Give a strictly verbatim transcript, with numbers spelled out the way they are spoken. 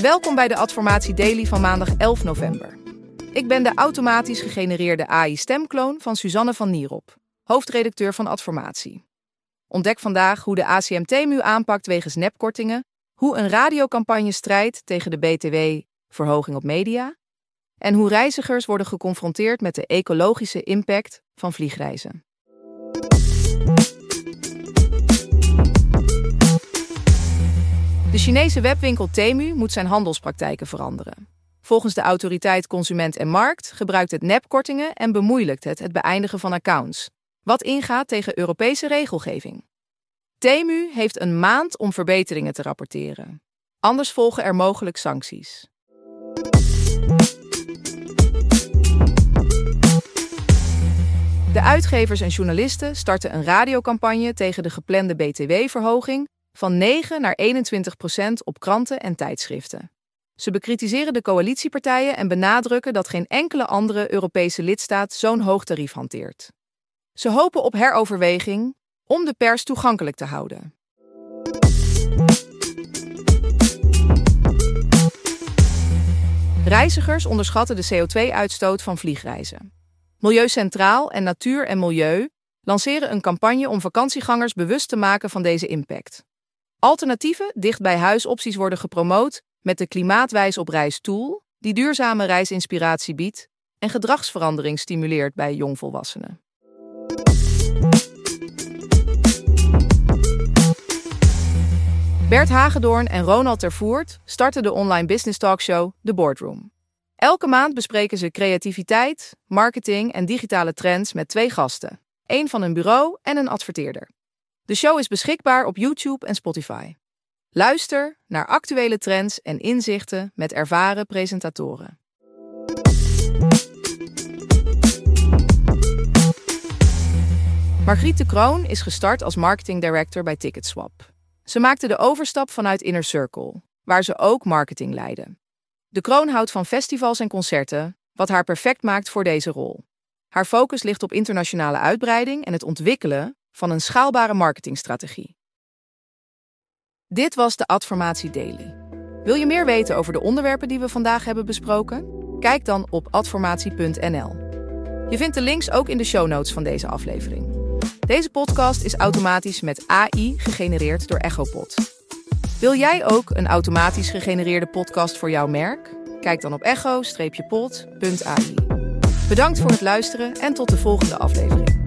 Welkom bij de Adformatie Daily van maandag elf november. Ik ben de automatisch gegenereerde A I-stemkloon van Suzanne van Nierop, hoofdredacteur van Adformatie. Ontdek vandaag hoe de A C M Temu aanpakt wegens nepkortingen, hoe een radiocampagne strijdt tegen de B T W-verhoging op media en hoe reizigers worden geconfronteerd met de ecologische impact van vliegreizen. De Chinese webwinkel Temu moet zijn handelspraktijken veranderen. Volgens de autoriteit Consument en Markt gebruikt het nepkortingen en bemoeilijkt het het beëindigen van accounts, wat ingaat tegen Europese regelgeving. Temu heeft een maand om verbeteringen te rapporteren. Anders volgen er mogelijk sancties. De uitgevers en journalisten starten een radiocampagne tegen de geplande B T W-verhoging van negen naar eenentwintig procent op kranten en tijdschriften. Ze bekritiseren de coalitiepartijen en benadrukken dat geen enkele andere Europese lidstaat zo'n hoog tarief hanteert. Ze hopen op heroverweging om de pers toegankelijk te houden. Reizigers onderschatten de C O twee uitstoot van vliegreizen. Milieu Centraal en Natuur en Milieu lanceren een campagne om vakantiegangers bewust te maken van deze impact. Alternatieve dicht-bij-huis-opties worden gepromoot met de Klimaatwijs op reis tool, die duurzame reisinspiratie biedt en gedragsverandering stimuleert bij jongvolwassenen. Bert Hagedorn en Ronald Tervoort starten de online business talkshow The Boardroom. Elke maand bespreken ze creativiteit, marketing en digitale trends met twee gasten, één van een bureau en een adverteerder. De show is beschikbaar op YouTube en Spotify. Luister naar actuele trends en inzichten met ervaren presentatoren. Margriet de Kroon is gestart als marketing director bij Ticketswap. Ze maakte de overstap vanuit Inner Circle, waar ze ook marketing leidde. De Kroon houdt van festivals en concerten, wat haar perfect maakt voor deze rol. Haar focus ligt op internationale uitbreiding en het ontwikkelen van een schaalbare marketingstrategie. Dit was de Adformatie Daily. Wil je meer weten over de onderwerpen die we vandaag hebben besproken? Kijk dan op adformatie punt n l. Je vindt de links ook in de show notes van deze aflevering. Deze podcast is automatisch met A I gegenereerd door Echopod. Wil jij ook een automatisch gegenereerde podcast voor jouw merk? Kijk dan op echo pod punt a i. Bedankt voor het luisteren en tot de volgende aflevering.